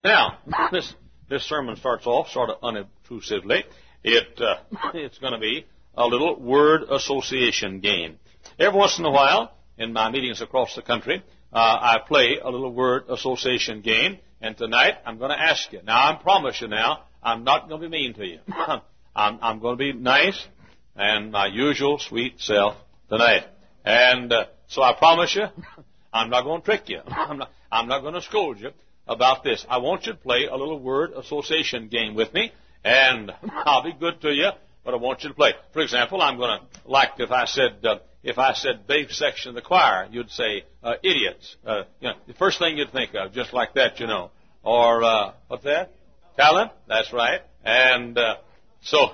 Now, this sermon starts off sort of unobtrusively. It's going to be a little word association game. Every once in a while, in my meetings across the country, I play a little word association game, and tonight I'm going to ask you. Now, I promise you now, I'm not going to be mean to you. I'm going to be nice and my usual sweet self tonight. And so I promise you, I'm not going to trick you. I'm not going to scold you about this. I want you to play a little word association game with me, and I'll be good to you, but I want you to play. For example, I'm going to, like if I said bass section of the choir, you'd say idiots. The first thing you'd think of, just like that, you know. Or what's that? Talent. That's right. And so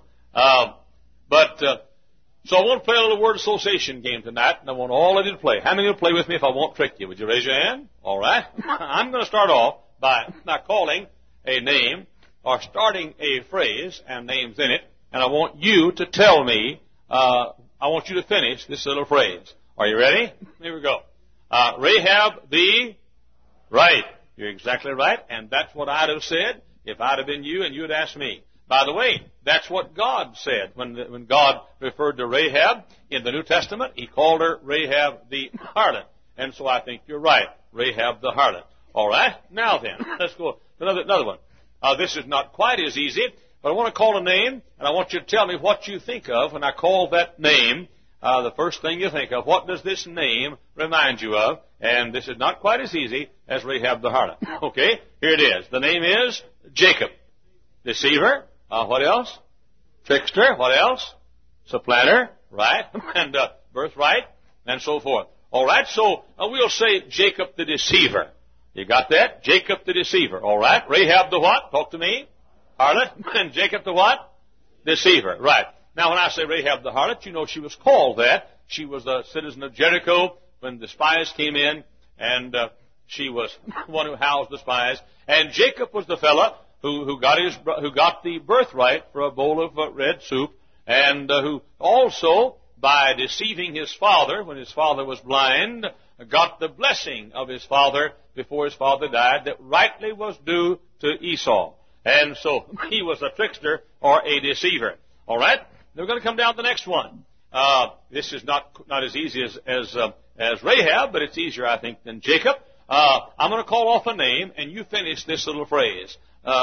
I want to play a little word association game tonight, and I want all of you to play. How many will play with me if I won't trick you? Would you raise your hand? All right. I'm going to start off by calling a name or starting a phrase and names in it, and I want you to tell me, I want you to finish this little phrase. Are you ready? Here we go. Rahab the right. You're exactly right, and that's what I'd have said if I'd have been you and you had asked me. By the way, that's what God said. When God referred to Rahab in the New Testament, He called her Rahab the harlot. And so I think you're right, Rahab the harlot. All right? Now then, let's go to another one. This is not quite as easy, but I want to call a name, and I want you to tell me what you think of when I call that name. The first thing you think of, what does this name remind you of? And this is not quite as easy as Rahab the harlot. Okay, here it is. The name is Jacob. Deceiver. What else? Trickster. What else? Supplanter. Right. And birthright. And so forth. All right, so we'll say Jacob the deceiver. You got that? Jacob the deceiver. All right. Rahab the what? Talk to me. Harlot. And Jacob the what? Deceiver. Right. Now, when I say Rahab the harlot, you know she was called that. She was a citizen of Jericho when the spies came in, and she was the one who housed the spies. And Jacob was the fellow who got the birthright for a bowl of red soup, and who also, by deceiving his father when his father was blind, got the blessing of his father before his father died that rightly was due to Esau. And so he was a trickster or a deceiver. All right? We're going to come down to the next one. This is not as easy as Rahab, but it's easier, I think, than Jacob. I'm going to call off a name, and you finish this little phrase.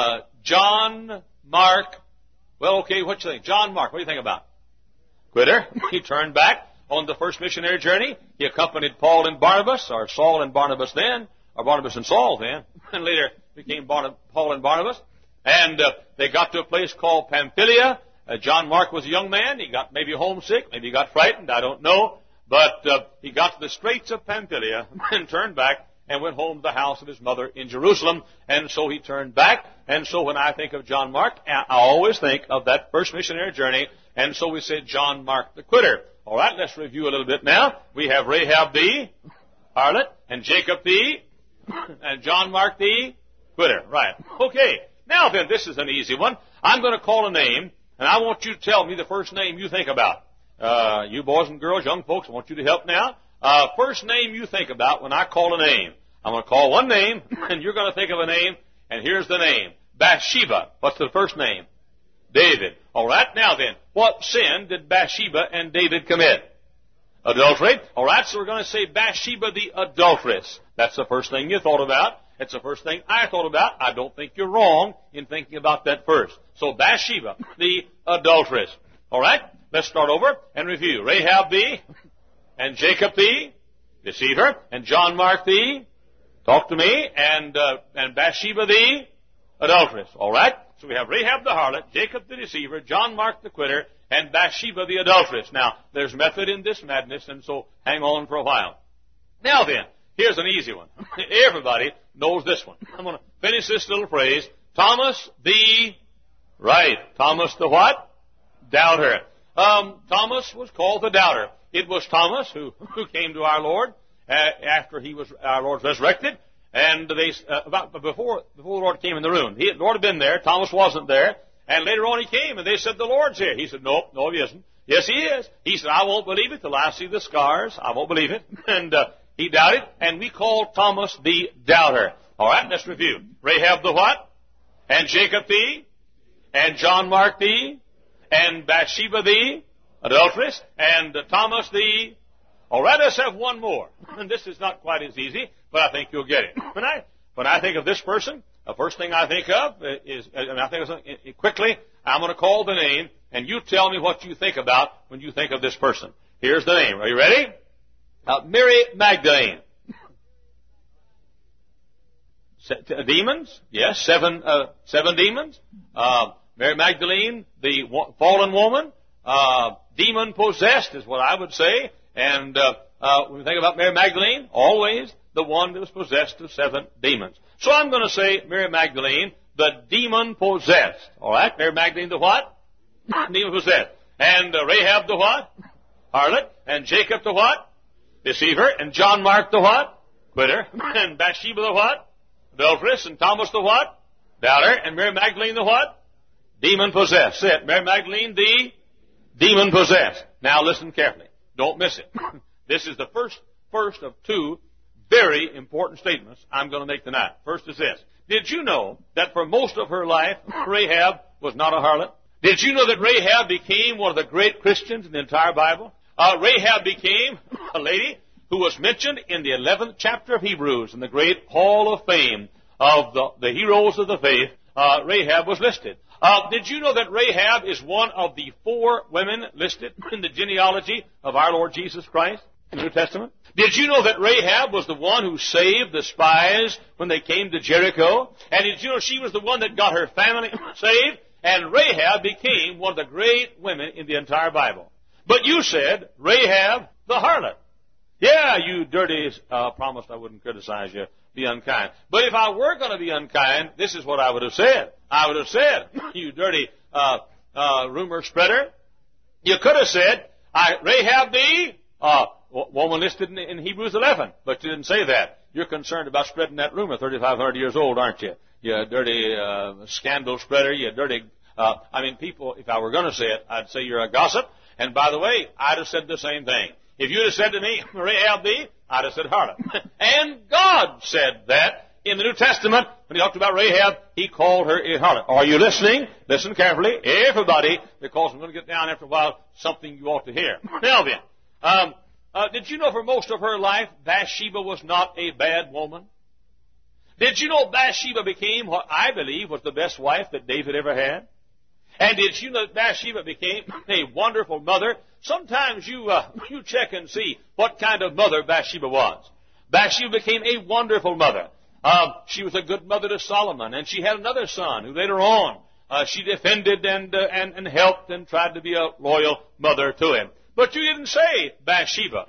John Mark. Well, okay, what do you think? John Mark, what do you think about? Quitter. He turned back on the first missionary journey. He accompanied Paul and Barnabas, or Saul and Barnabas then, or Barnabas and Saul then, and later became Paul and Barnabas. And they got to a place called Pamphylia. John Mark was a young man. He got maybe homesick, maybe he got frightened, I don't know. But he got to the straits of Pamphylia and turned back and went home to the house of his mother in Jerusalem. And so he turned back. And so when I think of John Mark, I always think of that first missionary journey. And so we said John Mark the quitter. All right, let's review a little bit now. We have Rahab the harlot, and Jacob the, and John Mark the quitter. Right. Okay. Now then, this is an easy one. I'm going to call a name, and I want you to tell me the first name you think about. You boys and girls, young folks, I want you to help now. First name you think about when I call a name. I'm going to call one name, and you're going to think of a name, and here's the name. Bathsheba. What's the first name? David. All right, now then, what sin did Bathsheba and David commit? Adultery. All right, so we're going to say Bathsheba the adulteress. That's the first thing you thought about. It's the first thing I thought about. I don't think you're wrong in thinking about that first. So Bathsheba the adulteress. All right, let's start over and review. Rahab the, and Jacob the deceiver, and John Mark the, talk to me, and Bathsheba the adulteress. All right, so we have Rahab the harlot, Jacob the deceiver, John Mark the quitter, and Bathsheba the adulteress. Now, there's method in this madness, and so hang on for a while. Now then, here's an easy one. Everybody knows this one. I'm going to finish this little phrase. Thomas the right. Thomas the what? Doubter. Thomas was called the doubter. It was Thomas who came to our Lord after our Lord's resurrected, and before the Lord came in the room. The Lord had been there. Thomas wasn't there. And later on he came, and they said, the Lord's here. He said, no, he isn't. Yes, he is. He said, I won't believe it till I see the scars. I won't believe it. And he doubted, and we called Thomas the doubter. All right, let's review. Rahab the what? And Jacob the? And John Mark the? And Bathsheba the adulteress? And Thomas the? All right, let's have one more. And this is not quite as easy, but I think you'll get it. When I think of this person, the first thing I think of is, and I think of something quickly, I'm going to call the name, and you tell me what you think about when you think of this person. Here's the name. Are you ready? Mary Magdalene. Demons? Yes, seven demons. Mary Magdalene, the fallen woman, demon possessed is what I would say. And when we think about Mary Magdalene, always the one that was possessed of 7 demons. So I'm going to say Mary Magdalene, the demon possessed. All right, Mary Magdalene, the what? Demon possessed. And Rahab, the what? Harlot. And Jacob, the what? Deceiver. And John Mark, the what? Quitter. And Bathsheba, the what? Adulteress. And Thomas, the what? Doubter. And Mary Magdalene, the what? Demon possessed. Say it. Mary Magdalene, the demon possessed. Now listen carefully. Don't miss it. This is the first of 2 very important statements I'm going to make tonight. First is this. Did you know that for most of her life, Rahab was not a harlot? Did you know that Rahab became one of the great Christians in the entire Bible? Rahab became a lady who was mentioned in the 11th chapter of Hebrews in the great hall of fame of the heroes of the faith. Rahab was listed. Did you know that Rahab is one of the 4 women listed in the genealogy of our Lord Jesus Christ in the New Testament? Did you know that Rahab was the one who saved the spies when they came to Jericho? And did you know she was the one that got her family saved? And Rahab became one of the great women in the entire Bible. But you said, Rahab the harlot. Yeah, you dirty, promised I wouldn't criticize you, be unkind. But if I were going to be unkind, this is what I would have said. I would have said, you dirty rumor spreader. You could have said, Rahab the woman listed in Hebrews 11, but you didn't say that. You're concerned about spreading that rumor, 3,500 years old, aren't you? You dirty scandal spreader, you dirty... people, if I were going to say it, I'd say you're a gossip. And by the way, I'd have said the same thing. If you'd have said to me, Rahab the, I'd have said harlot. And God said that in the New Testament. When he talked about Rahab, he called her a harlot. Are you listening? Listen carefully, everybody, because I'm going to get down after a while, something you ought to hear. Now then, did you know for most of her life, Bathsheba was not a bad woman? Did you know Bathsheba became what I believe was the best wife that David ever had? And did you know that Bathsheba became a wonderful mother? Sometimes you check and see what kind of mother Bathsheba was. Bathsheba became a wonderful mother. She was a good mother to Solomon, and she had another son who later on she defended and helped and tried to be a loyal mother to him. But you didn't say Bathsheba,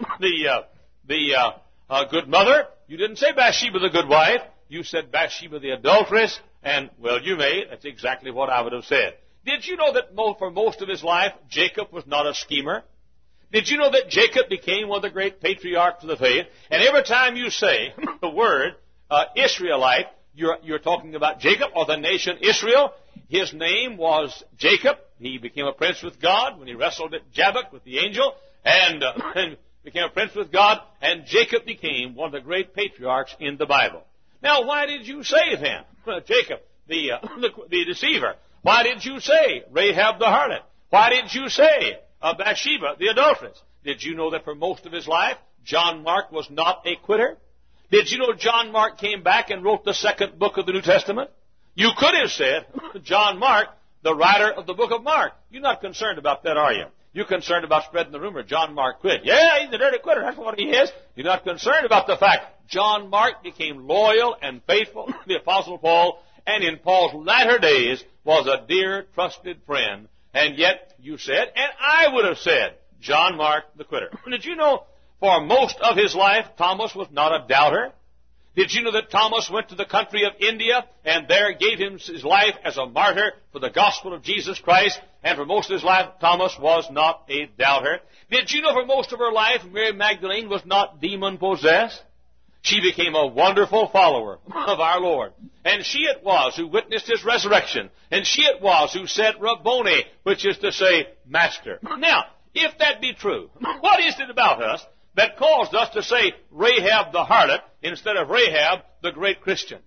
the good mother. You didn't say Bathsheba, the good wife. You said Bathsheba, the adulteress, and, well, you may. That's exactly what I would have said. Did you know that for most of his life, Jacob was not a schemer? Did you know that Jacob became one of the great patriarchs of the faith? And every time you say the word Israelite, you're talking about Jacob or the nation Israel. His name was Jacob. He became a prince with God when he wrestled at Jabbok with the angel and became a prince with God. And Jacob became one of the great patriarchs in the Bible. Now, why did you say then, Jacob, the deceiver? Why did you say Rahab the harlot? Why did you say Bathsheba the adulteress? Did you know that for most of his life, John Mark was not a quitter? Did you know John Mark came back and wrote the 2nd book of the New Testament? You could have said John Mark, the writer of the book of Mark. You're not concerned about that, are you? You're concerned about spreading the rumor John Mark quit. Yeah, he's a dirty quitter. That's what he is. You're not concerned about the fact John Mark became loyal and faithful to the Apostle Paul, and in Paul's latter days was a dear, trusted friend. And yet you said, and I would have said, John Mark the quitter. Did you know for most of his life, Thomas was not a doubter? Did you know that Thomas went to the country of India and there gave his life as a martyr for the gospel of Jesus Christ? And for most of his life, Thomas was not a doubter. Did you know for most of her life, Mary Magdalene was not demon-possessed? She became a wonderful follower of our Lord. And she it was who witnessed His resurrection. And she it was who said Rabboni, which is to say, Master. Now, if that be true, what is it about us that caused us to say Rahab the harlot instead of Rahab the great Christian?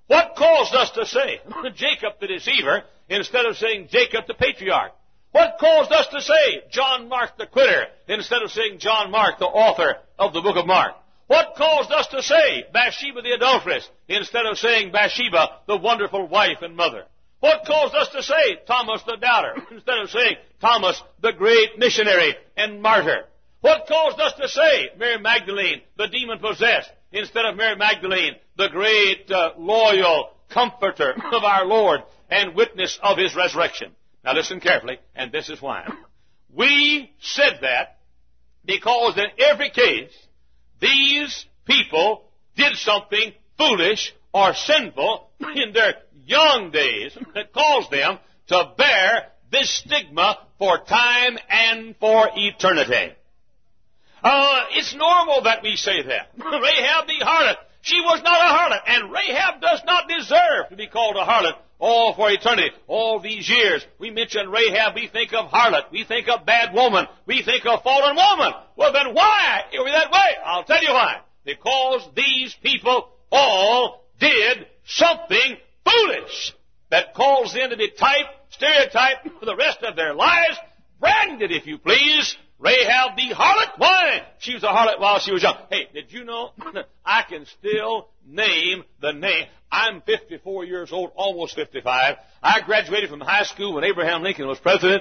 What caused us to say Jacob the deceiver instead of saying Jacob the patriarch? What caused us to say John Mark the quitter instead of saying John Mark the author of the book of Mark? What caused us to say Bathsheba the adulteress instead of saying Bathsheba the wonderful wife and mother? What caused us to say Thomas the doubter instead of saying Thomas the great missionary and martyr? What caused us to say Mary Magdalene the demon-possessed instead of Mary Magdalene the great loyal comforter of our Lord and witness of His resurrection? Now listen carefully, and this is why. We said that because in every case, these people did something foolish or sinful in their young days that caused them to bear this stigma for time and for eternity. It's normal that we say that. Rahab the harlot, she was not a harlot, and Rahab does not deserve to be called a harlot all for eternity. All these years, we mention Rahab, we think of harlot, we think of bad woman, we think of fallen woman. Well, then why are we that way? I'll tell you why. Because these people all did something foolish that caused them to be stereotyped for the rest of their lives, branded, if you please, Rahab the harlot. Why? She was a harlot while she was young. Hey, did you know I can still name the name? I'm 54 years old, almost 55. I graduated from high school when Abraham Lincoln was president,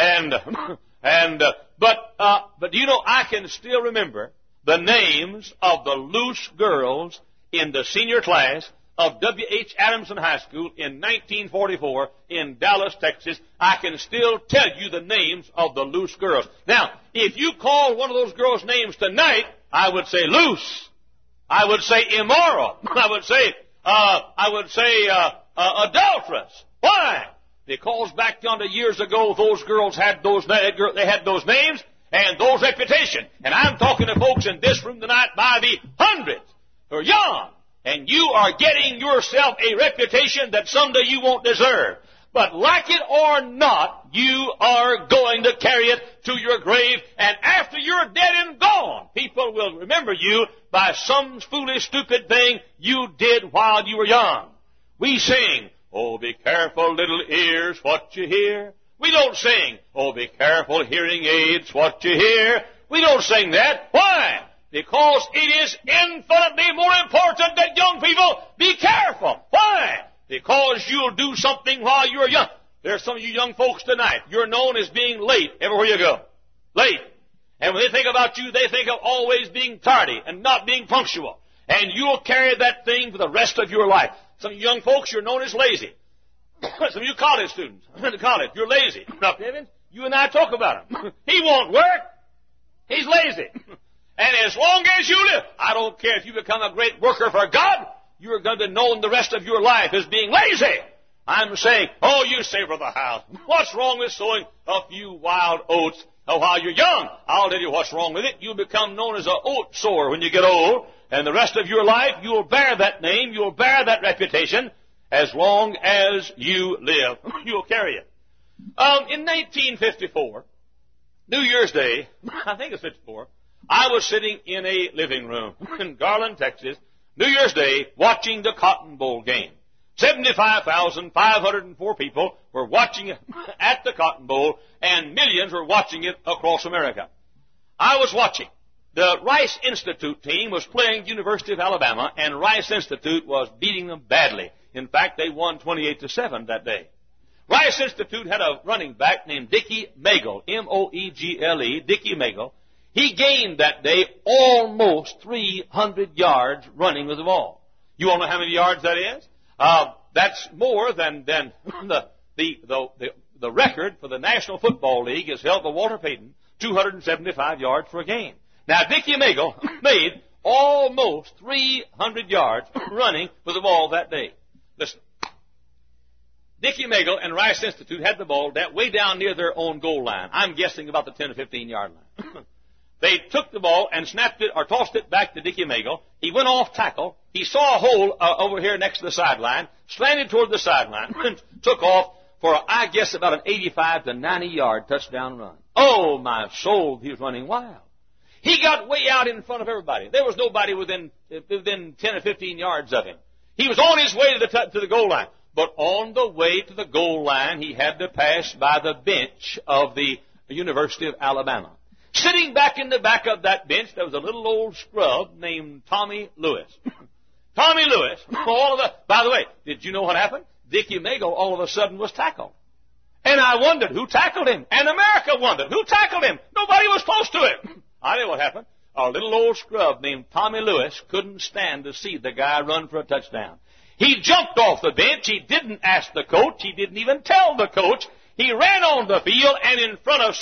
but do you know I can still remember the names of the loose girls in the senior class of W.H. Adamson High School in 1944 in Dallas, Texas. I can still tell you the names of the loose girls. Now, if you call one of those girls' names tonight, I would say loose. I would say immoral. I would say adulterous. Why? Because back yonder years ago, those girls had those names and those reputation. And I'm talking to folks in this room tonight by the hundreds who are young. And you are getting yourself a reputation that someday you won't deserve. But like it or not, you are going to carry it to your grave. And after you're dead and gone, people will remember you by some foolish, stupid thing you did while you were young. We sing, "Oh, be careful, little ears, what you hear." We don't sing, "Oh, be careful, hearing aids, what you hear." We don't sing that. Why? Because it is infinitely more important that young people be careful. Why? Because you'll do something while you're young. There's some of you young folks tonight. You're known as being late everywhere you go. Late. And when they think about you, they think of always being tardy and not being punctual. And you'll carry that thing for the rest of your life. Some of you young folks, you're known as lazy. Some of you college students, college, you're lazy. Now, Evans, you and I talk about him. He won't work. He's lazy. And as long as you live, I don't care if you become a great worker for God, you're going to be known the rest of your life as being lazy. I'm saying, oh, you savor the house. What's wrong with sowing a few wild oats while you're young? I'll tell you what's wrong with it. You'll become known as an oat sower when you get old, and the rest of your life you'll bear that name, you'll bear that reputation as long as you live. You'll carry it. In 1954, New Year's Day, I think it's 54, I was sitting in a living room in Garland, Texas, New Year's Day, watching the Cotton Bowl game. 75,504 people were watching it at the Cotton Bowl, and millions were watching it across America. I was watching. The Rice Institute team was playing University of Alabama, and Rice Institute was beating them badly. In fact, they won 28-7 that day. Rice Institute had a running back named Dickie Megle, M-O-E-G-L-E, Dickie Megle. He gained that day almost 300 yards running with the ball. You all know how many yards that is? That's more than the record for the National Football League is held by Walter Payton, 275 yards for a game. Now, Dickie Megle made almost 300 yards running with the ball that day. Listen. Dickie Megle and Rice Institute had the ball way down near their own goal line. I'm guessing about the 10 or 15 yard line. They took the ball and snapped it or tossed it back to Dickie Megle. He went off tackle. He saw a hole over here next to the sideline, slanted toward the sideline, and took off for, I guess, about an 85 to 90 yard touchdown run. Oh, my soul, he was running wild. He got way out in front of everybody. There was nobody within 10 or 15 yards of him. He was on his way to the goal line. But on the way to the goal line, he had to pass by the bench of the University of Alabama. Sitting back in the back of that bench, there was a little old scrub named Tommy Lewis. Tommy Lewis, by the way, did you know what happened? Dickie Mago all of a sudden was tackled. And I wondered who tackled him. And America wondered who tackled him. Nobody was close to him. I know what happened. A little old scrub named Tommy Lewis couldn't stand to see the guy run for a touchdown. He jumped off the bench. He didn't ask the coach. He didn't even tell the coach. He ran on the field, and in front of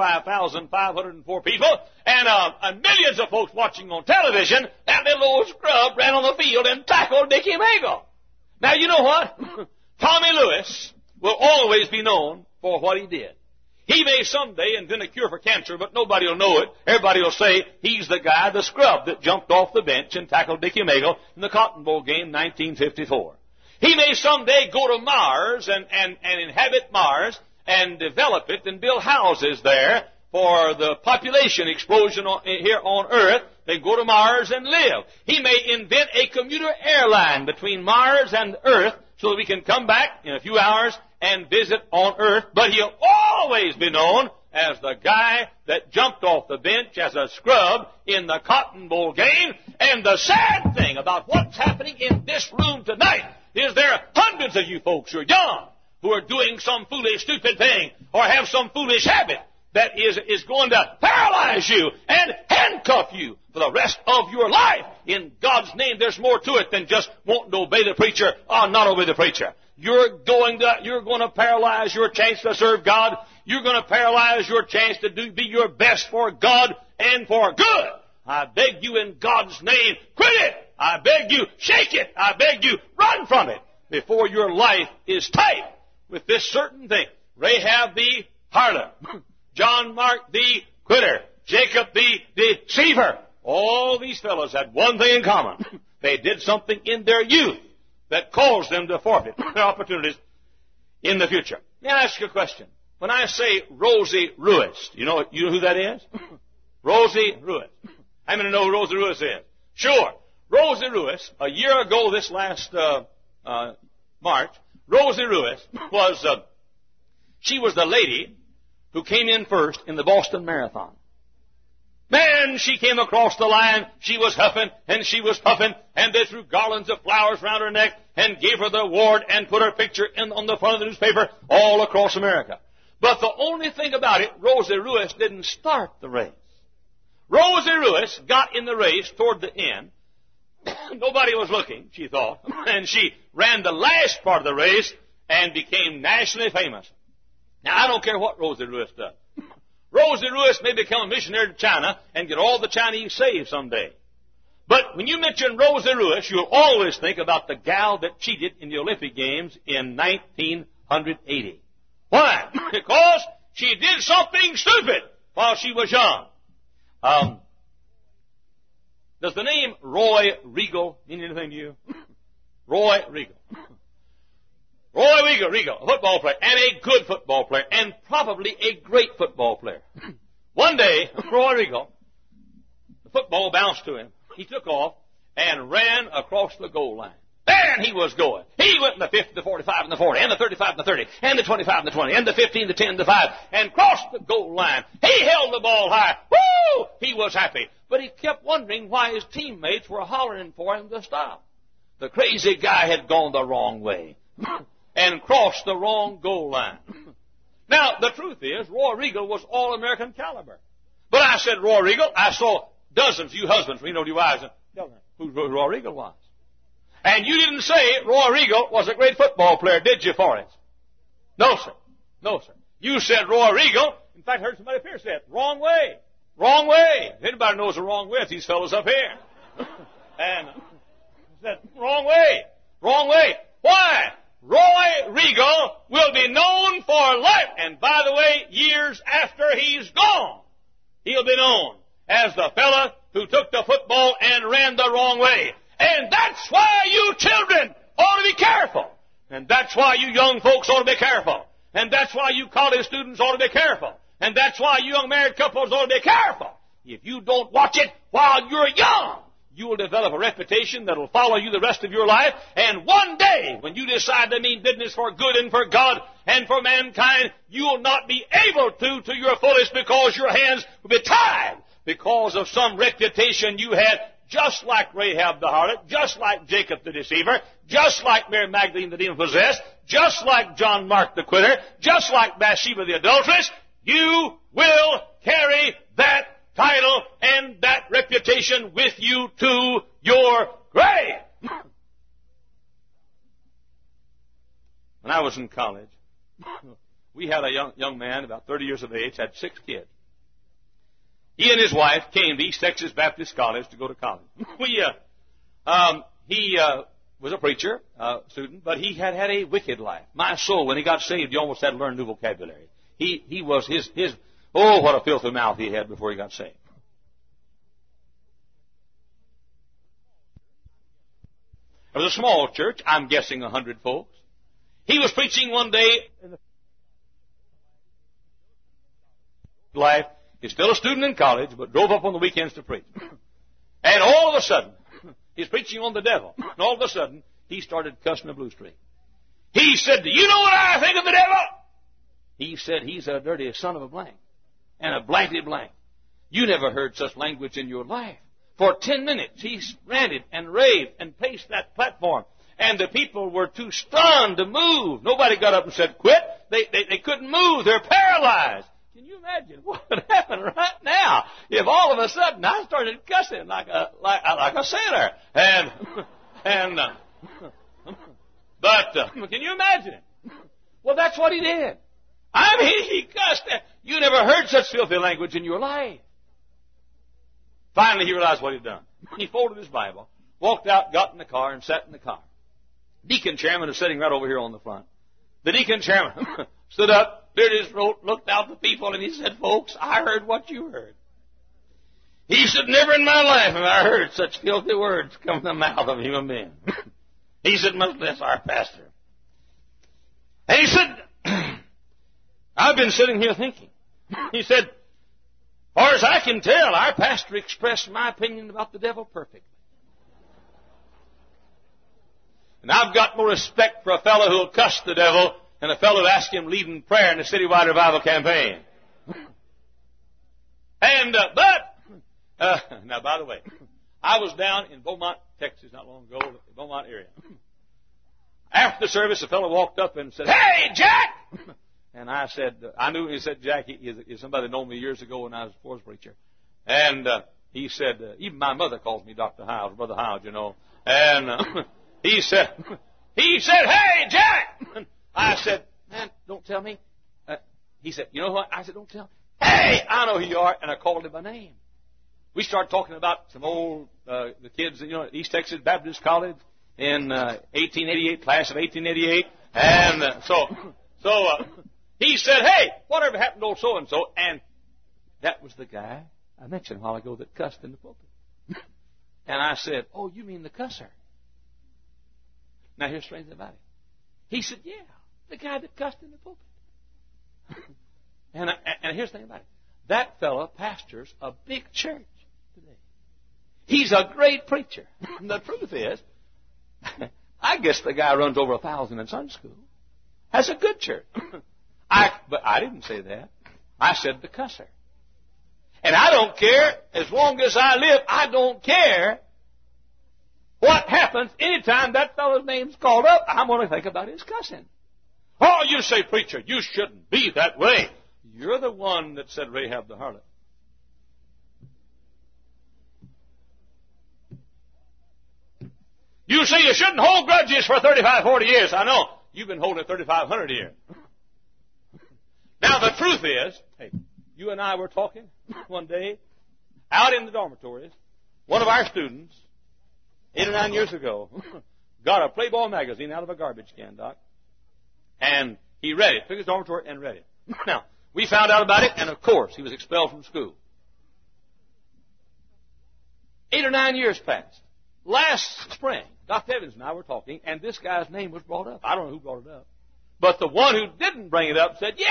75,504 people and millions of folks watching on television, that little old scrub ran on the field and tackled Dickie Mago. Now, you know what? Tommy Lewis will always be known for what he did. He may someday invent a cure for cancer, but nobody will know it. Everybody will say he's the guy, the scrub, that jumped off the bench and tackled Dickie Mago in the Cotton Bowl game 1954. He may someday go to Mars and inhabit Mars and develop it and build houses there for the population explosion here on Earth. They go to Mars and live. He may invent a commuter airline between Mars and Earth so that we can come back in a few hours and visit on Earth. But he'll always be known as the guy that jumped off the bench as a scrub in the Cotton Bowl game. And the sad thing about what's happening in this room tonight is there are hundreds of you folks who are young who are doing some foolish, stupid thing or have some foolish habit that is going to paralyze you and handcuff you for the rest of your life. In God's name, there's more to it than just wanting to obey the preacher or not obey the preacher. You're going to paralyze your chance to serve God. You're going to paralyze your chance to be your best for God and for good. I beg you in God's name, quit it. I beg you, shake it. I beg you, run from it before your life is tight with this certain thing. Rahab the harlot, John Mark the quitter, Jacob the deceiver. All these fellows had one thing in common. They did something in their youth that caused them to forfeit their opportunities in the future. Let me ask you a question. When I say Rosie Ruiz, you know who that is? Rosie Ruiz. How many know who Rosie Ruiz is? Sure. Rosie Ruiz, a year ago this last March, Rosie Ruiz she was the lady who came in first in the Boston Marathon. Man, she came across the line, she was huffing and she was puffing, and they threw garlands of flowers around her neck and gave her the award and put her picture on the front of the newspaper all across America. But the only thing about it, Rosie Ruiz didn't start the race. Rosie Ruiz got in the race toward the end. Nobody was looking, she thought, and she ran the last part of the race and became nationally famous. Now, I don't care what Rosie Ruiz does. Rosie Ruiz may become a missionary to China and get all the Chinese saved someday. But when you mention Rosie Ruiz, you'll always think about the gal that cheated in the Olympic Games in 1980. Why? Because she did something stupid while she was young. Does the name Roy Regal mean anything to you? Roy Regal. Roy Regal, a football player, and a good football player, and probably a great football player. One day, Roy Regal, the football bounced to him. He took off and ran across the goal line. And he was going. He went in the 50, the 45, and the 40, and the 35, and the 30, and the 25, and the 20, and the 15, the 10, the 5, and crossed the goal line. He held the ball high. Woo! He was happy. But he kept wondering why his teammates were hollering for him to stop. The crazy guy had gone the wrong way and crossed the wrong goal line. Now, the truth is, Roy Regal was all-American caliber. But I said, Roy Regal, I saw dozens of you husbands, you know, your wives, and tell them who Roy Regal was. And you didn't say Roy Regal was a great football player, did you, Forrest? No, sir. No, sir. You said Roy Regal. In fact, I heard somebody up here say it. Wrong way. Wrong way. Anybody knows the wrong way? It's these fellows up here. And said, wrong way. Wrong way. Why? Roy Regal will be known for life. And by the way, years after he's gone, he'll be known as the fella who took the football and ran the wrong way. And that's why you children ought to be careful. And that's why you young folks ought to be careful. And that's why you college students ought to be careful. And that's why you young married couples ought to be careful. If you don't watch it while you're young, you will develop a reputation that will follow you the rest of your life. And one day, when you decide to mean business for good and for God and for mankind, you will not be able to your fullest because your hands will be tied because of some reputation you had, just like Rahab the harlot, just like Jacob the deceiver, just like Mary Magdalene the demon-possessed, just like John Mark the quitter, just like Bathsheba the adulteress. You will carry that title and that reputation with you to your grave. When I was in college, we had a young man, about 30 years of age, had 6 kids. He and his wife came to East Texas Baptist College to go to college. He was a preacher, student, but he had a wicked life. My soul, when he got saved, he almost had to learn new vocabulary. He was oh, what a filthy mouth he had before he got saved. It was a small church, I'm guessing 100 folks. He was preaching one day in the life. He's still a student in college, but drove up on the weekends to preach. And all of a sudden, he's preaching on the devil. And all of a sudden, he started cussing a blue streak. He said, "Do you know what I think of the devil?" He said, "He's a dirty son of a blank. And a blankety blank. You never heard such language in your life." For 10 minutes, he ranted and raved and paced that platform. And the people were too stunned to move. Nobody got up and said, "Quit." They couldn't move. They're paralyzed. Can you imagine what would happen right now if all of a sudden I started cussing like a sailor? But can you imagine it? Well, that's what he did. I mean, he cussed. You never heard such filthy language in your life. Finally, he realized what he'd done. He folded his Bible, walked out, got in the car, and sat in the car. Deacon chairman is sitting right over here on the front. The deacon chairman stood up, cleared his throat, looked out at the people, and he said, "Folks, I heard what you heard." He said, "Never in my life have I heard such filthy words come from the mouth of human beings." He said, "Much less our pastor." And he said, "I've been sitting here thinking." He said, "As far as I can tell, our pastor expressed my opinion about the devil perfectly. And I've got more respect for a fellow who'll cuss the devil than a fellow who asked him lead in prayer in a citywide revival campaign." And, now, by the way, I was down in Beaumont, Texas, not long ago, the Beaumont area. After the service, a fellow walked up and said, "Hey, Jack!" And I said, I knew he said Jack. He is somebody that known me years ago when I was a forest preacher. And he said, even my mother calls me Dr. Hiles, Brother Hiles, you know. And he said, "Hey, Jack!" And I said, "Man, don't tell me." He said, "You know what?" I said, "Don't tell me." "Hey, I know who you are." And I called him by name. We started talking about some old, the kids, at East Texas Baptist College in 1888, class of 1888. And so he said, "Hey, whatever happened to old so-and-so?" And that was the guy I mentioned a while ago that cussed in the pulpit. And I said, "Oh, you mean the cusser?" Now, here's the strange thing about it. He said, "Yeah, the guy that cussed in the pulpit." And here's the thing about it. That fellow pastors a big church today. He's a great preacher. And the truth is, I guess the guy runs over 1,000 in Sunday school. Has a good church. But I didn't say that. I said the cusser. And I don't care, as long as I live, I don't care what happens anytime that fellow's name's called up. I'm going to think about his cussing. "Oh, you say, preacher, you shouldn't be that way." You're the one that said Rahab the harlot. You say you shouldn't hold grudges for 35, 40 years. I know. You've been holding it 3,500 years. Now, the truth is, hey, you and I were talking one day out in the dormitories. One of our students, 8 or 9 years ago, got a Playboy magazine out of a garbage can, Doc. And he read it, took his dormitory and read it. Now, we found out about it, and of course, he was expelled from school. 8 or 9 years passed. Last spring, Dr. Evans and I were talking, and this guy's name was brought up. I don't know who brought it up. But the one who didn't bring it up said, "Yeah, that's the guy that read the Playboy magazine."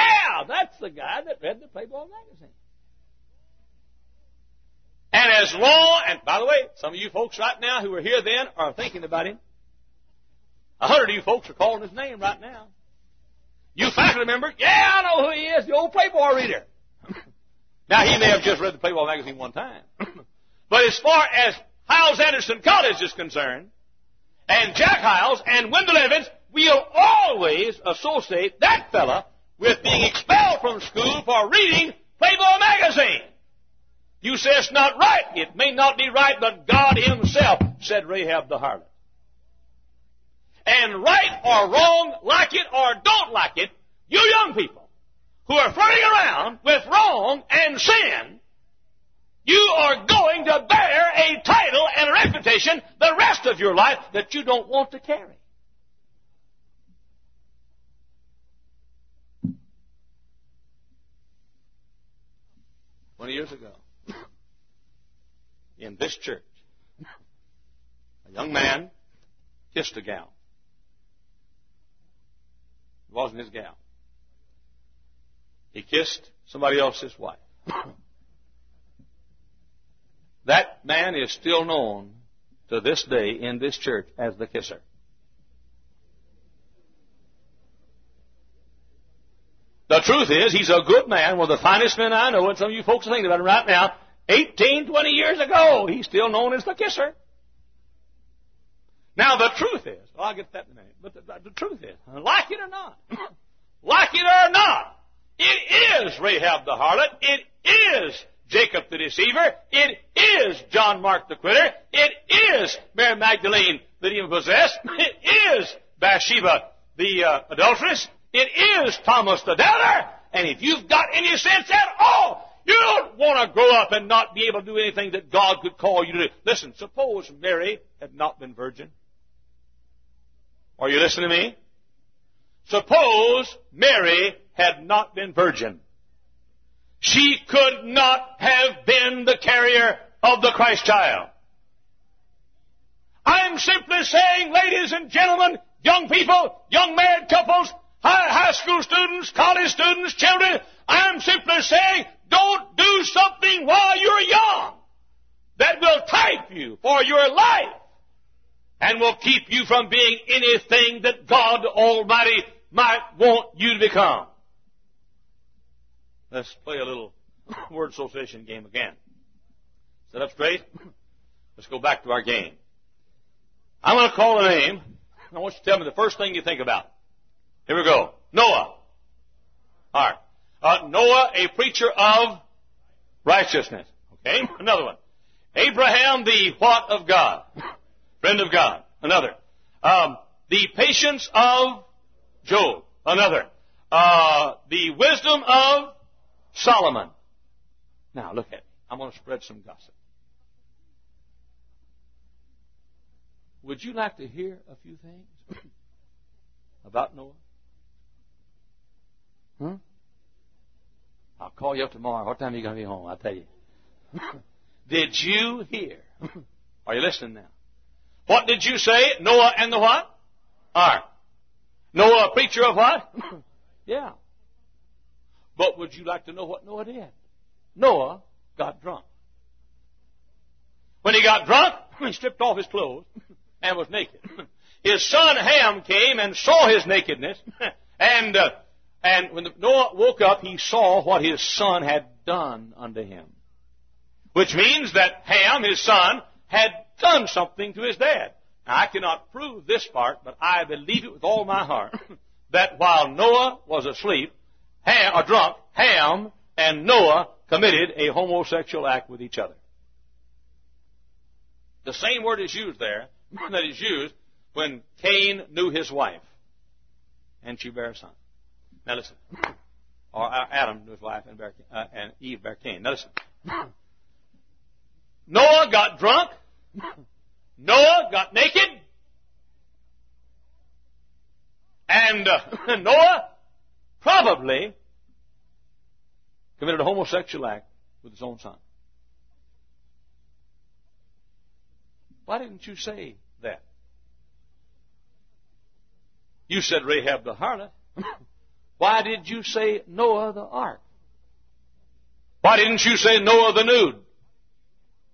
And as long, and by the way, some of you folks right now who were here then are thinking about him. 100 of you folks are calling his name right now. You faculty member, yeah, I know who he is, the old Playboy reader. Now, he may have just read the Playboy magazine one time. But as far as Hyles-Anderson College is concerned, and Jack Hyles and Wendell Evans, we'll always associate that fella with being expelled from school for reading Playboy magazine. You say it's not right. It may not be right, but God himself said Rahab the harlot. And right or wrong, like it or don't like it, you young people who are flirting around with wrong and sin, you are going to bear a title and a reputation the rest of your life that you don't want to carry. Years ago, in this church, a young man kissed a gal. It wasn't his gal. He kissed somebody else's wife. That man is still known to this day in this church as the kisser. The truth is, he's a good man, one of the finest men I know, and some of you folks are thinking about him right now. 18, 20 years ago, he's still known as the kisser. Now, the truth is, I'll get to that in a minute, but the truth is, like it or not, like it or not, it is Rahab the harlot, it is Jacob the deceiver, it is John Mark the quitter, it is Mary Magdalene the demon-possessed, it is Bathsheba the adulteress, it is Thomas the doubter, and if you've got any sense at all, you don't want to grow up and not be able to do anything that God could call you to do. Listen, suppose Mary had not been virgin. Are you listening to me? Suppose Mary had not been virgin. She could not have been the carrier of the Christ child. I'm simply saying, ladies and gentlemen, young people, young married couples, high school students, college students, children, I'm simply saying, don't do something while you're young that will type you for your life and will keep you from being anything that God Almighty might want you to become. Let's play a little word association game again. Set up straight? Let's go back to our game. I'm going to call a name. I want you to tell me the first thing you think about. Here we go. Noah. All right. Noah, a preacher of righteousness. Okay. Another one. Abraham, the what of God? Friend of God. Another. The patience of Job. Another. The wisdom of Solomon. Now, look at me. I'm going to spread some gossip. Would you like to hear a few things about Noah? I'll call you up tomorrow. What time are you going to be home? I'll tell you. Did you hear? Are you listening now? What did you say? Noah and the what? All right. Noah, a preacher of what? Yeah. But would you like to know what Noah did? Noah got drunk. When he got drunk, he stripped off his clothes and was naked. His son Ham came and saw his nakedness, and when Noah woke up, he saw what his son had done unto him. Which means that Ham, his son, had done something to his dad. Now, I cannot prove this part, but I believe it with all my heart, that while Noah was asleep, drunk, Ham and Noah committed a homosexual act with each other. The same word is used there that is used when Cain knew his wife, and she bare a son. Now listen. Or Adam knew his wife, and Eve bare Cain. Now listen. Noah got drunk. Noah got naked. And Noah probably committed a homosexual act with his own son. Why didn't you say that? You said Rahab the harlot. Why did you say Noah the ark? Why didn't you say Noah the nude?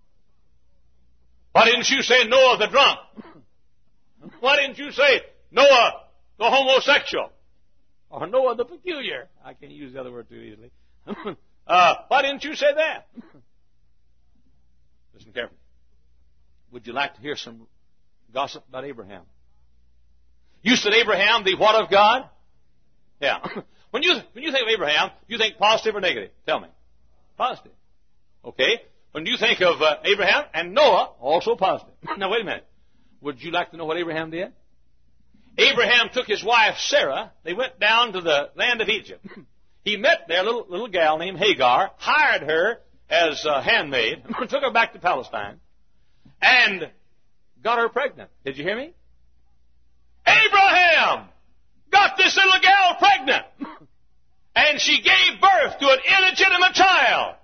Why didn't you say Noah the drunk? Why didn't you say Noah the homosexual? Or Noah the peculiar? I can't use the other word too easily. Why didn't you say that? Listen carefully. Would you like to hear some gossip about Abraham? You said Abraham, the what of God? Yeah. When you think of Abraham, you think positive or negative? Tell me. Positive. Okay. When you think of Abraham and Noah, also positive. Now wait a minute. Would you like to know what Abraham did? Abraham took his wife Sarah. They went down to the land of Egypt. He met there a little gal named Hagar, hired her as a handmaid, took her back to Palestine, and got her pregnant. Did you hear me? Abraham got this little gal pregnant, and she gave birth to an illegitimate child,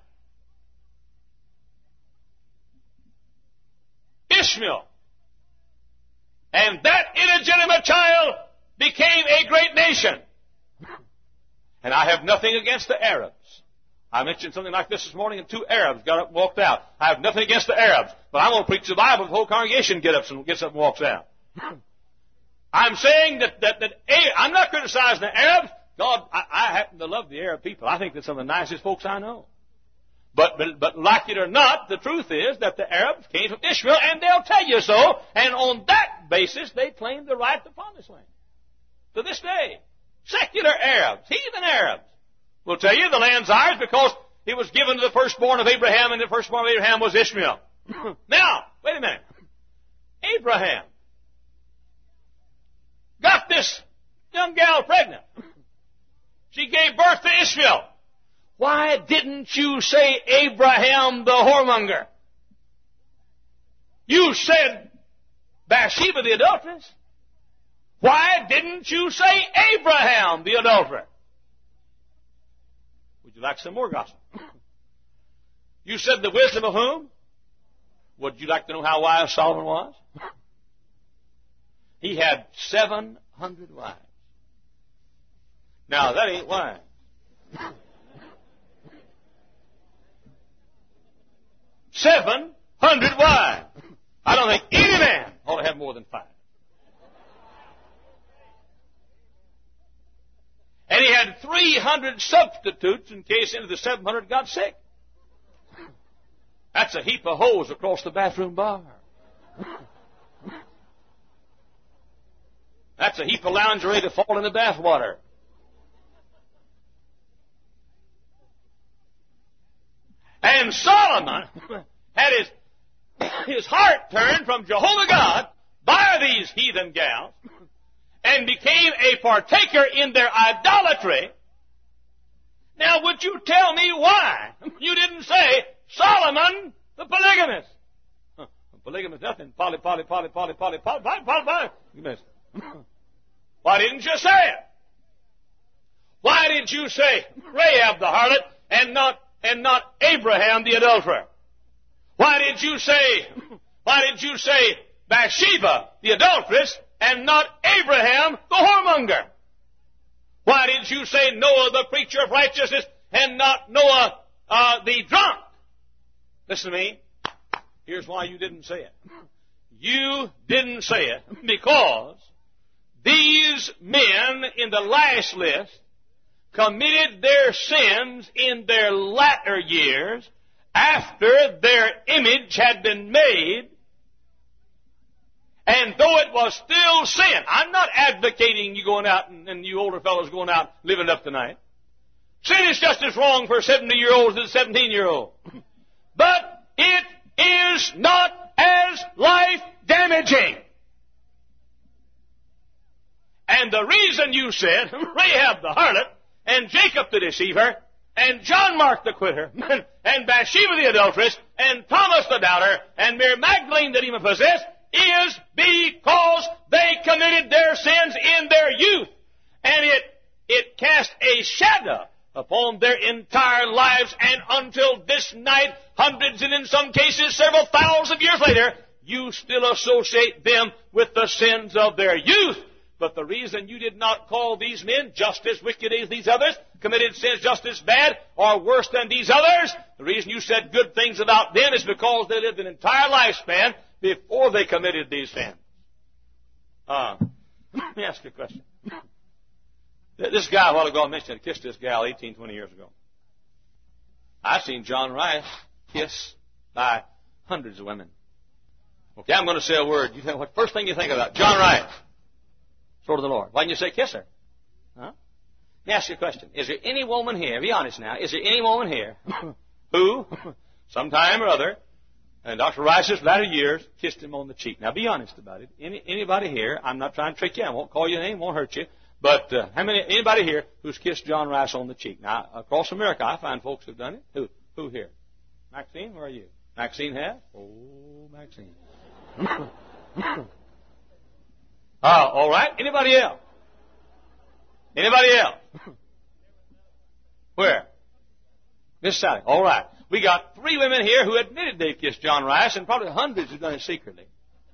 Ishmael. And that illegitimate child became a great nation. And I have nothing against the Arabs. I mentioned something like this morning, and 2 Arabs got up and walked out. I have nothing against the Arabs, but I'm going to preach the Bible. The whole congregation gets up and walks out. I'm saying that I'm not criticizing the Arabs. God, I happen to love the Arab people. I think they're some of the nicest folks I know. But like it or not, the truth is that the Arabs came from Ishmael, and they'll tell you so. And on that basis, they claim the right to the promised land. To this day, secular Arabs, heathen Arabs, will tell you the land's ours because it was given to the firstborn of Abraham, and the firstborn of Abraham was Ishmael. Now, wait a minute. Abraham got this young gal pregnant. She gave birth to Ishmael. Why didn't you say Abraham the whoremonger? You said Bathsheba the adulteress. Why didn't you say Abraham the adulterer? Would you like some more gossip? You said the wisdom of whom? Would you like to know how wise Solomon was? He had 700 wives. Now, that ain't wise. 700 wives. I don't think any man ought to have more than 5. And he had 300 substitutes in case any of the 700 got sick. That's a heap of hose across the bathroom bar. That's a heap of lingerie to fall in the bathwater. And Solomon had his heart turned from Jehovah God by these heathen gals and became a partaker in their idolatry. Now, would you tell me why you didn't say Solomon the polygamist? Polygamist, nothing. Poly. You missed it. Why didn't you say it? Why did you say Rahab the harlot and not Abraham the adulterer? Why did you say Bathsheba the adulteress and not Abraham the whoremonger? Why did you say Noah the preacher of righteousness and not Noah the drunk? Listen to me. Here's why you didn't say it. You didn't say it because these men in the last list committed their sins in their latter years after their image had been made, and though it was still sin. I'm not advocating you going out and you older fellows going out living up tonight. Sin is just as wrong for a 70-year-old as a 17-year-old. But it is not as life-damaging. And the reason you said Rahab the harlot and Jacob the deceiver and John Mark the quitter and Bathsheba the adulteress and Thomas the doubter and Mary Magdalene the demon-possessed is because they committed their sins in their youth. And it cast a shadow upon their entire lives, and until this night, hundreds and in some cases several thousand years later, you still associate them with the sins of their youth. But the reason you did not call these men just as wicked as these others, committed sins just as bad or worse than these others, the reason you said good things about them is because they lived an entire lifespan before they committed these sins. Let me ask you a question. This guy a while ago I mentioned kissed this gal 18, 20 years ago. I've seen John Rice kissed by hundreds of women. Okay, I'm going to say a word. You think what first thing you think about? John Rice. So to the Lord. Why didn't you say kiss her? Huh? Let me ask you a question. Is there any woman here, be honest now, is there any woman here who, sometime or other, in Dr. Rice's latter years, kissed him on the cheek? Now be honest about it. Anybody here, I'm not trying to trick you, I won't call you a name, won't hurt you, but anybody here who's kissed John Rice on the cheek? Now, across America, I find folks who've done it. Who here? Maxine, where are you? Maxine has? Oh, Maxine. All right. Anybody else? Anybody else? Where? Miss Sally. All right. We got 3 women here who admitted they've kissed John Rice, and probably hundreds who've done it secretly.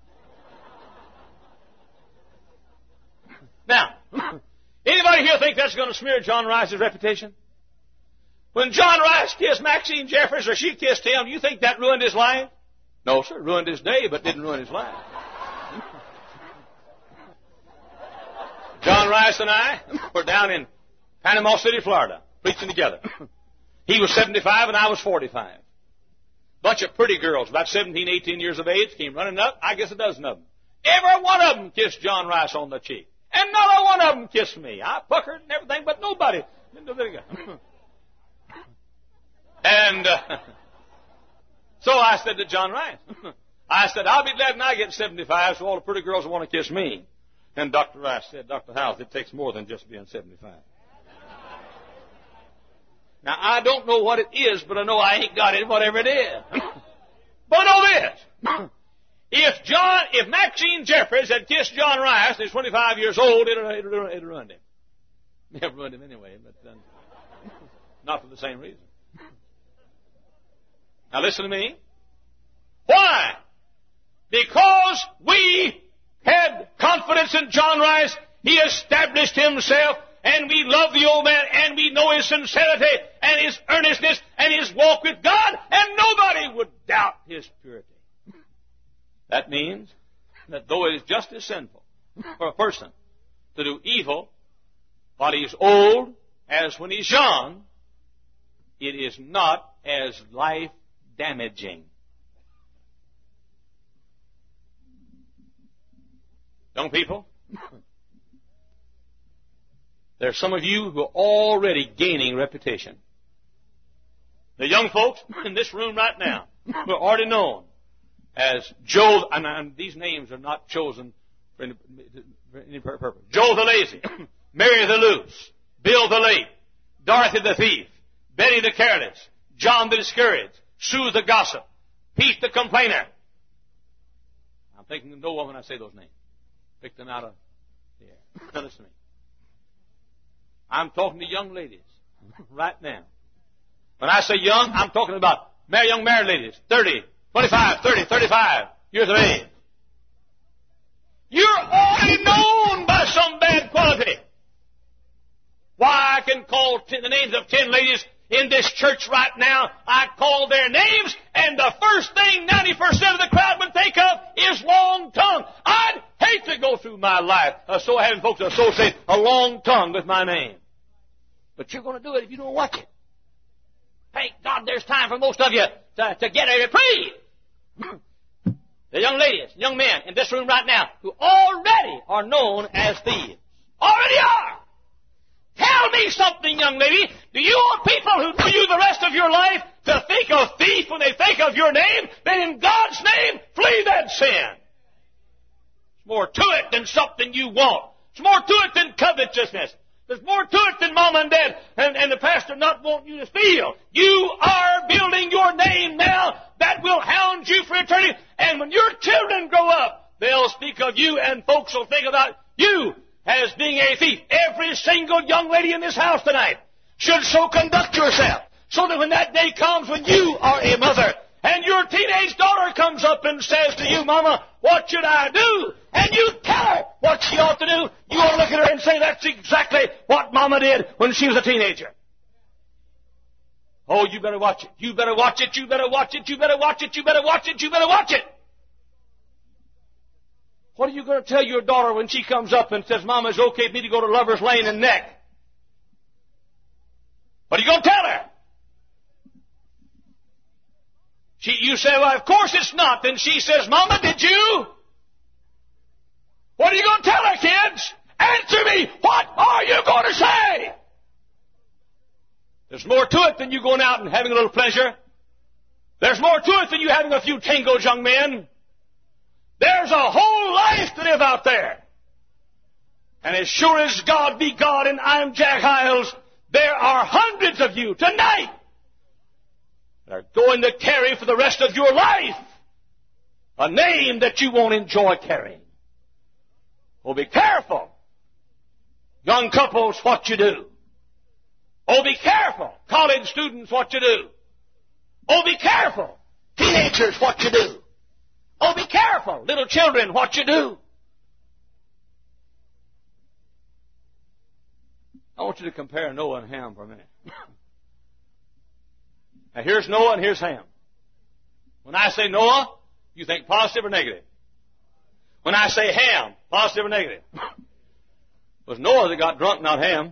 Now, anybody here think that's going to smear John Rice's reputation? When John Rice kissed Maxine Jeffers, or she kissed him, you think that ruined his life? No, sir. It ruined his day, but didn't ruin his life. John Rice and I were down in Panama City, Florida, preaching together. He was 75 and I was 45. Bunch of pretty girls, about 17, 18 years of age, came running up. I guess a dozen of them. Every one of them kissed John Rice on the cheek. And not a one of them kissed me. I puckered and everything, but nobody. And so I said to John Rice, I said, I'll be glad when I get 75 so all the pretty girls will want to kiss me. And Dr. Rice said, Dr. Howes, it takes more than just being 75. Now, I don't know what it is, but I know I ain't got it, whatever it is. But know this. If Maxine Jeffers had kissed John Rice, and he's 25 years old, it'd ruined him. Never ruined him anyway, but not for the same reason. Now listen to me. Why? Because we had confidence in John Rice. He established himself, and we love the old man, and we know his sincerity, and his earnestness, and his walk with God, and nobody would doubt his purity. That means that though it is just as sinful for a person to do evil while he's old as when he's young, it is not as life-damaging. Young people, there are some of you who are already gaining reputation. The young folks in this room right now who are already known as Joe, and these names are not chosen for any purpose. Joe the Lazy, Mary the Loose, Bill the Late, Dorothy the Thief, Betty the Careless, John the Discouraged, Sue the Gossip, Pete the Complainer. I'm thinking of no one when I say those names. Pick them out of the air. Now listen to me. I'm talking to young ladies right now. When I say young, I'm talking about young married ladies, 30, 25, 30, 35 years of age. You're already known by some bad quality. Why, I can call the names of 10 ladies in this church right now. I call their names, and the first thing 90% of the crowd would think of is long tongue. I'd hate to go through my life so having folks associate a long tongue with my name. But you're going to do it if you don't watch it. Thank God there's time for most of you to get a reprieve. The young ladies, young men in this room right now who already are known as thieves. Already are. Tell me something, young lady. Do you want people who know you the rest of your life to think of thief when they think of your name? Then in God's name, flee that sin. There's more to it than something you want. There's more to it than covetousness. There's more to it than mom and dad and the pastor not wanting you to steal. You are building your name now that will hound you for eternity. And when your children grow up, they'll speak of you and folks will think about you as being a thief. Every single young lady in this house tonight should so conduct yourself so that when that day comes when you are a mother and your teenage daughter comes up and says to you, Mama, what should I do? And you tell her what she ought to do. You ought to look at her and say, that's exactly what Mama did when she was a teenager. Oh, you better watch it. You better watch it. You better watch it. You better watch it. You better watch it. You better watch it. What are you going to tell your daughter when she comes up and says, Mama, it's okay for me to go to Lover's Lane and Neck? What are you going to tell her? You say, well, of course it's not. Then she says, Mama, did you? What are you going to tell her, kids? Answer me. What are you going to say? There's more to it than you going out and having a little pleasure. There's more to it than you having a few tangos, young men. There's a whole life to live out there. And as sure as God be God and I'm Jack Hyles, there are hundreds of you tonight that are going to carry for the rest of your life a name that you won't enjoy carrying. Oh, be careful, young couples, what you do. Oh, be careful, college students, what you do. Oh, be careful, teenagers, what you do. Oh, be careful, little children, what you do. I want you to compare Noah and Ham for a minute. Now, here's Noah and here's Ham. When I say Noah, you think positive or negative? When I say Ham, positive or negative? It was Noah that got drunk, not Ham.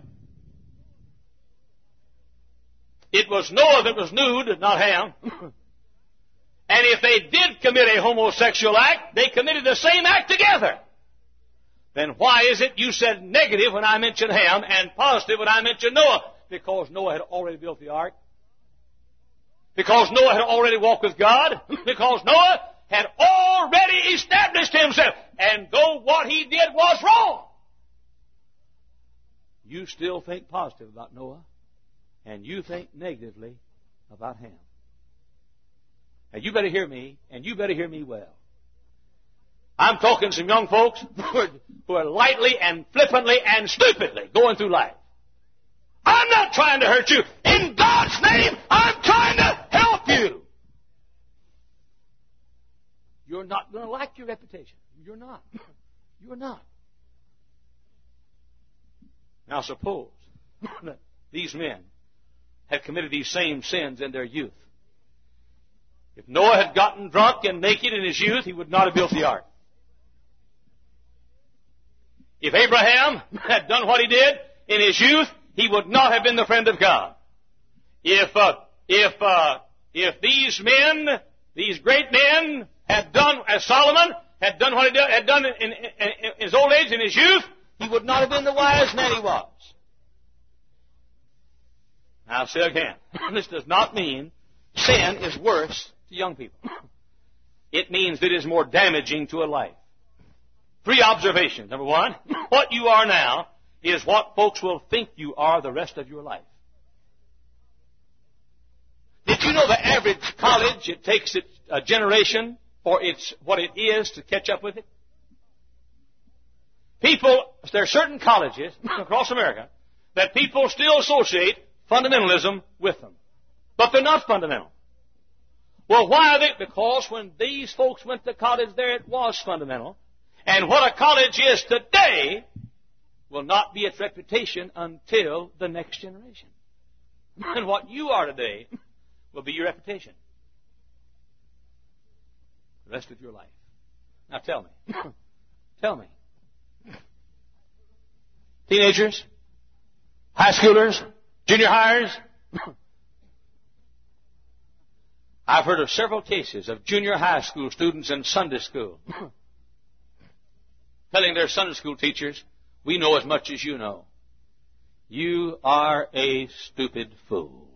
It was Noah that was nude, not Ham. And if they did commit a homosexual act, they committed the same act together. Then why is it you said negative when I mentioned Ham and positive when I mentioned Noah? Because Noah had already built the ark. Because Noah had already walked with God. Because Noah had already established himself. And though what he did was wrong, you still think positive about Noah, and you think negatively about Ham. Now you better hear me, and you better hear me well. I'm talking to some young folks who are lightly and flippantly and stupidly going through life. I'm not trying to hurt you. In God's name, I'm trying to help you. You're not going to like your reputation. You're not. You're not. Now suppose that these men had committed these same sins in their youth. If Noah had gotten drunk and naked in his youth, he would not have built the ark. If Abraham had done what he did in his youth, he would not have been the friend of God. If these men, these great men, had done as Solomon had done what he had done in his old age, in his youth, he would not have been the wise man he was. Now, I'll say again, this does not mean sin is worse to young people. It means that it is more damaging to a life. 3 observations. Number 1, what you are now is what folks will think you are the rest of your life. Did you know the average college, it takes it a generation for what it is to catch up with it? There are certain colleges across America that people still associate fundamentalism with them. But they're not fundamental. Well, why are they? Because when these folks went to college there, it was fundamental. And what a college is today will not be its reputation until the next generation. And what you are today will be your reputation the rest of your life. Now tell me. Tell me. Teenagers? High schoolers? Junior hires? I've heard of several cases of junior high school students in Sunday school telling their Sunday school teachers, we know as much as you know. You are a stupid fool.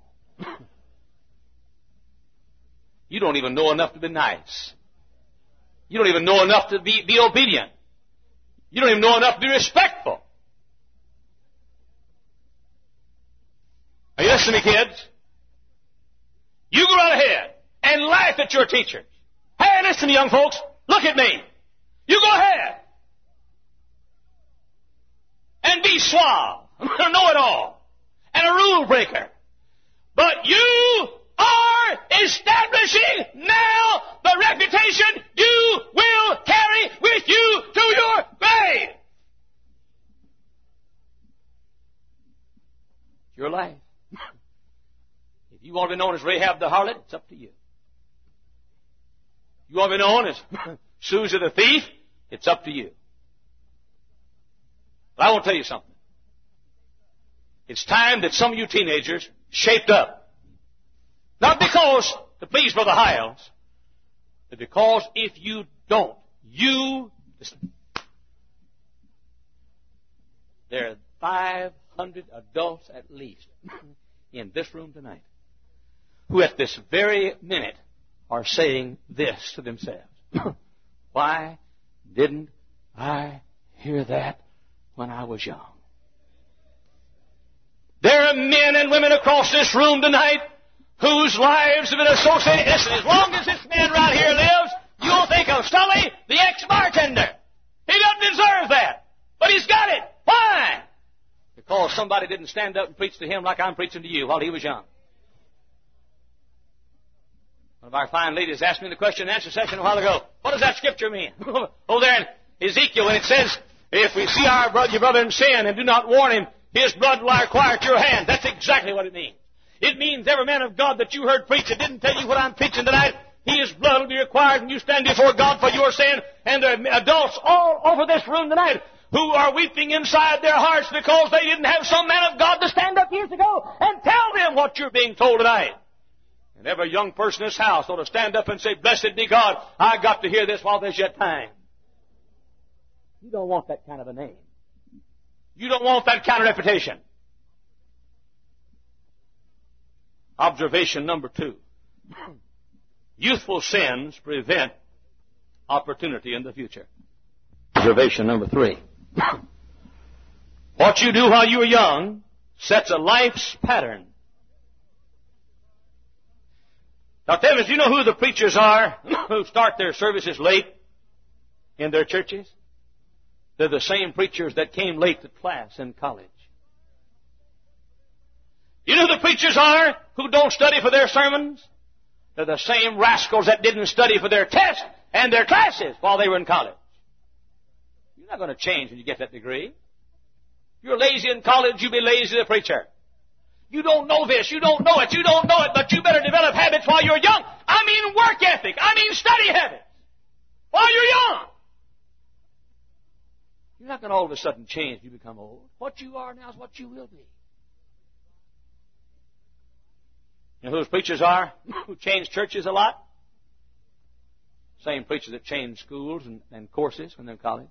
You don't even know enough to be nice. You don't even know enough to be obedient. You don't even know enough to be respectful. Are you listening to me, kids? You go right ahead and laugh at your teachers. Hey, listen, young folks, look at me. You go ahead and be suave, know-it-all, and a rule breaker. But you are establishing now the reputation you will carry with you to your grave. It's your life. If you want to be known as Rahab the harlot, it's up to you. You want to be known as Susie the thief, It's up to you. But I want to tell you something. It's time that some of you teenagers shaped up. Not because to please Brother Hiles, but because if you don't, there are 500 adults at least in this room tonight who at this very minute are saying this to themselves. Why didn't I hear that when I was young? There are men and women across this room tonight whose lives have been associated. Listen, as long as this man right here lives, you'll think of Sully, the ex-bartender. He doesn't deserve that, but he's got it. Why? Because somebody didn't stand up and preach to him like I'm preaching to you while he was young. One of our fine ladies asked me in the question and answer session a while ago, what does that scripture mean? Oh, there in Ezekiel, when it says, if we see your brother in sin and do not warn him, his blood will I require at your hand. That's exactly what it means. It means every man of God that you heard preach that didn't tell you what I'm preaching tonight, his blood will be required when you stand before God for your sin. And there are adults all over this room tonight who are weeping inside their hearts because they didn't have some man of God to stand up years ago and tell them what you're being told tonight. And every young person in this house ought to stand up and say, blessed be God, I got to hear this while there's yet time. You don't want that kind of a name. You don't want that kind of reputation. Observation number 2. Youthful sins prevent opportunity in the future. Observation number 3. What you do while you are young sets a life's pattern. Now, tell me, do you know who the preachers are who start their services late in their churches? They're the same preachers that came late to class in college. You know who the preachers are who don't study for their sermons? They're the same rascals that didn't study for their tests and their classes while they were in college. You're not going to change when you get that degree. If you're lazy in college, you'll be lazy as a preacher. You don't know this, you don't know it, but you better develop habits while you're young. I mean work ethic, I mean study habits while you're young. You're not going to all of a sudden change when you become old. What you are now is what you will be. You know who those preachers are who change churches a lot? Same preachers that change schools and courses when they're in college.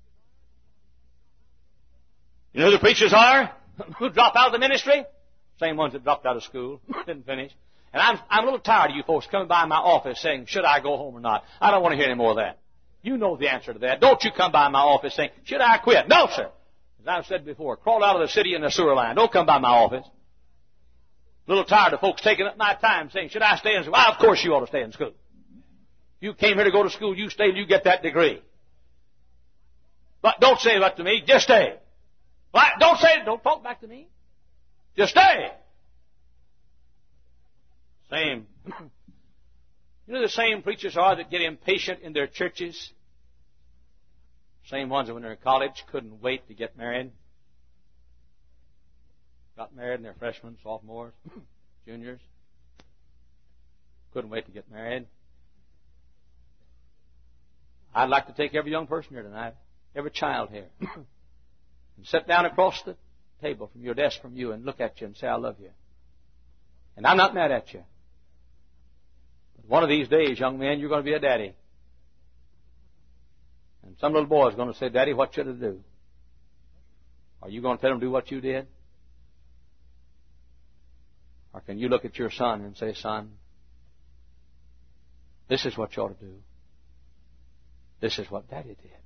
You know who the preachers are who drop out of the ministry? Same ones that dropped out of school, didn't finish. And I'm a little tired of you folks coming by my office saying, should I go home or not? I don't want to hear any more of that. You know the answer to that. Don't you come by my office saying, should I quit? No, sir. As I've said before, crawl out of the city in the sewer line. Don't come by my office. A little tired of folks taking up my time saying, should I stay in school? Well, of course you ought to stay in school. You came here to go to school, you stay and you get that degree. But don't say that to me, just stay. Don't talk back to me. Just stay. Same. You know the same preachers are that get impatient in their churches? Same ones that when they're in college couldn't wait to get married. Got married in their freshmen, sophomores, juniors. Couldn't wait to get married. I'd like to take every young person here tonight, every child here, and sit down across the table from your desk from you and look at you and say, I love you. And I'm not mad at you. But one of these days, young man, you're going to be a daddy. And some little boy is going to say, Daddy, what should I do? Are you going to tell him to do what you did? Or can you look at your son and say, son, this is what you ought to do. This is what Daddy did.